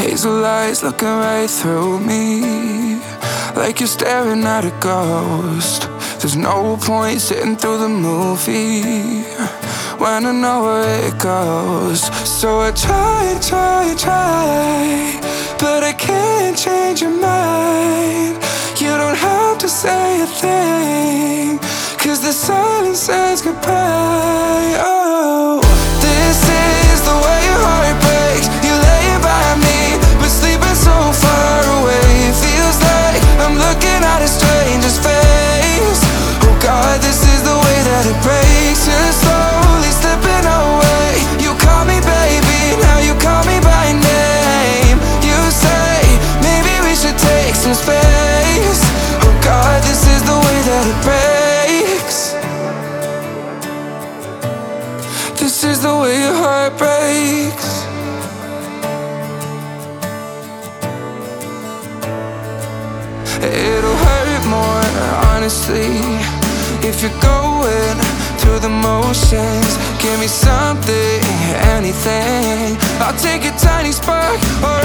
Hazel lights looking right through me, like you're staring at a ghost. There's no point sitting through the movie when I know where it goes. So I try, but I can't change your mind. You don't have to say a thing, 'cause the silence says goodbye. Oh, this is the way your heart breaks. You laying by me, but sleeping so far away. It feels like I'm looking at a stranger's face. Oh God, this is the way that it breaks. You're slowly slipping away. You call me baby, now you call me by name. You say, maybe we should take some space. Oh God, this is the way that it breaks. This is the way your heart breaks. It'll hurt more, honestly, if you're going through the motions. Give me something, anything. I'll take a tiny spark or